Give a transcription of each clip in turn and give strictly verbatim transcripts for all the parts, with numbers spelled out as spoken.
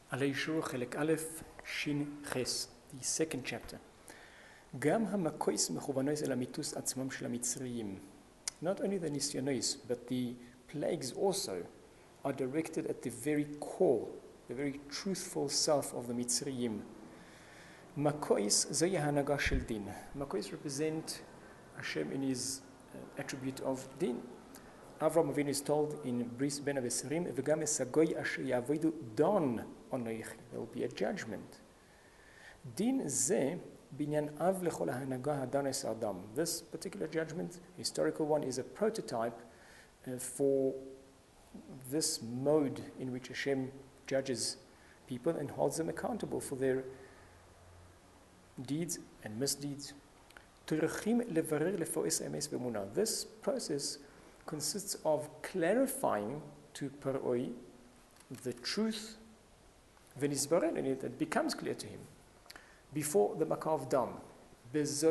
עלי שור חלק א' שין חס, the second chapter. גם המקויס מכוונויס אל המיתוס עצמם של המצריים. Not only the nisyonois, but the plagues also are directed at the very core, the very truthful self of the Mitzrayim. Makois zeh hanaga shel din. Makois represent Hashem in his uh, attribute of din. Avraham Avinu is told in Bris Ben Aveserim, "V'gam esagoy asher yavodu don onoich." There will be a judgment. Din zeh binyan av lechol hanaga hadanes adam. This particular judgment, historical one, is a prototype uh, for this mode in which Hashem judges people and holds them accountable for their deeds and misdeeds. This process consists of clarifying to Paroi the truth, and it becomes clear to him before the Makkah of Dam. There's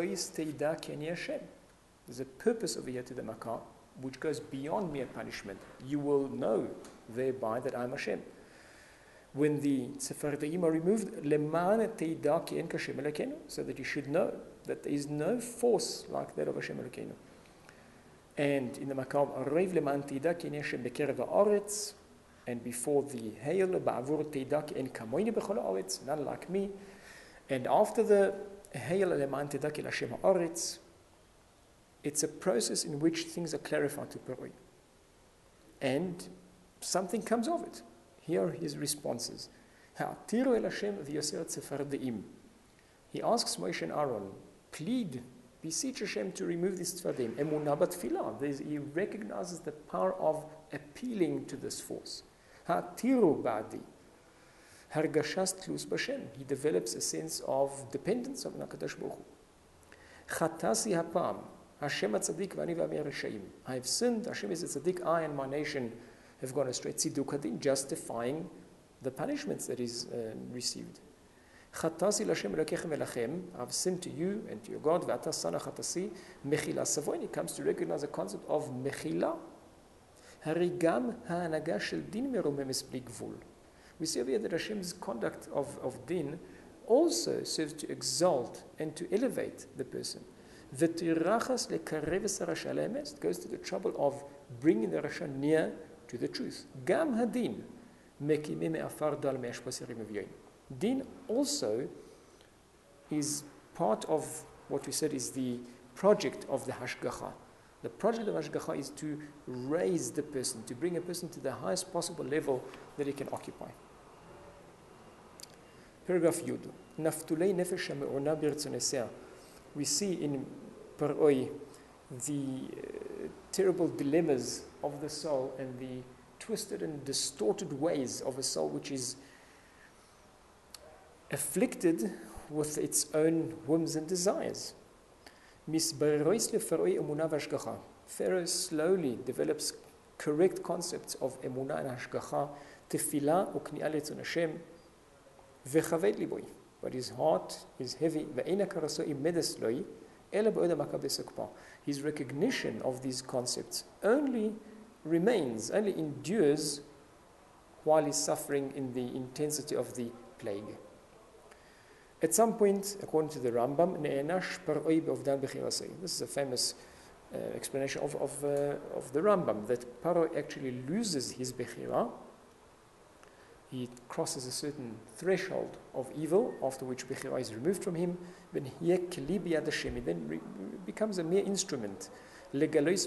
a purpose over here to the Makkah which goes beyond mere punishment. You will know thereby that I am Hashem. When the Sephardim are removed, so that you should know that there is no force like that of Hashem Elokeinu. And in the Makkah of Arev leman teida ki Hashem bekerev haaretz, and before the Hail ba'avur teida ki en kamoini bechol haaretz, none like me. And after the Hail leman teida ki Hashem haaretz, it's a process in which things are clarified to Paroi. And something comes of it. Here are his responses. He asks Moshe and Aaron, plead, beseech Hashem to remove this tfadim. Emunah b'tfilah. He recognizes the power of appealing to this force. Ha'tiru ba'di. Hargashas tlus b'Hashem. He develops a sense of dependence on HaKadosh Baruch Hu. Chatasi hapam. Hashem tzaddik v'ani v'ami reshaim. I have sinned. Hashem is a tzaddik. I and my nation have gone astray. Tziduk hadin, justifying the punishments that is uh, received. Chatasi l'Hashem elokechem elachem. I've sinned to you and to your God. V'ata sana chatasi mechila savoin. It comes to recognize the concept of mechila. Harigam ha'anaga shel din meromemes bli gvul. We see over here that Hashem's conduct of, of din also serves to exalt and to elevate the person. It goes to the trouble of bringing the Rasha near to the truth. Gam hadin din also is part of what we said is the project of the Hashgacha. The project of Hashgacha is to raise the person, to bring a person to the highest possible level that he can occupy. Paragraph Yud. Naftulei nefesh ha'me'ona b'rtzonesea. We see in Paroi the uh, terrible dilemmas of the soul and the twisted and distorted ways of a soul which is afflicted with its own whims and desires. Pharaoh slowly develops correct concepts of emunah and hashgacha, tefillah ukni'ah letzon Hashem, v'chaved liboy. But his heart is heavy. His recognition of these concepts only remains, only endures while he's suffering in the intensity of the plague. At some point, according to the Rambam, this is a famous uh, explanation of, of, uh, of the Rambam, that Paro actually loses his bechira. He crosses a certain threshold of evil, after which Bechira is removed from him. Then he then re- becomes a mere instrument to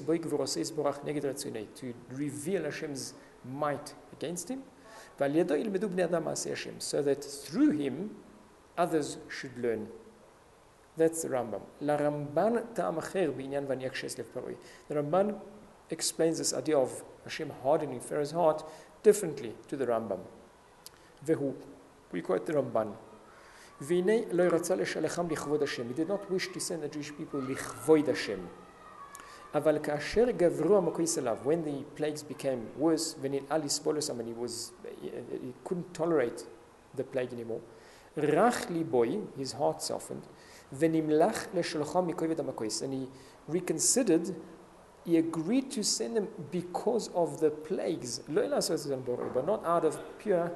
reveal Hashem's might against him, so that through him others should learn. That's the Rambam. The Ramban explains this idea of Hashem hardening Pharaoh's heart differently to the Rambam. Vehu, we quote the Ramban. He did not wish to send the Jewish people lichvoid Hashem. When the plagues became worse, when it ali spolos, he was, he couldn't tolerate the plague anymore. Rach liboy, his heart softened. And he reconsidered. He agreed to send them because of the plagues, but not out of pure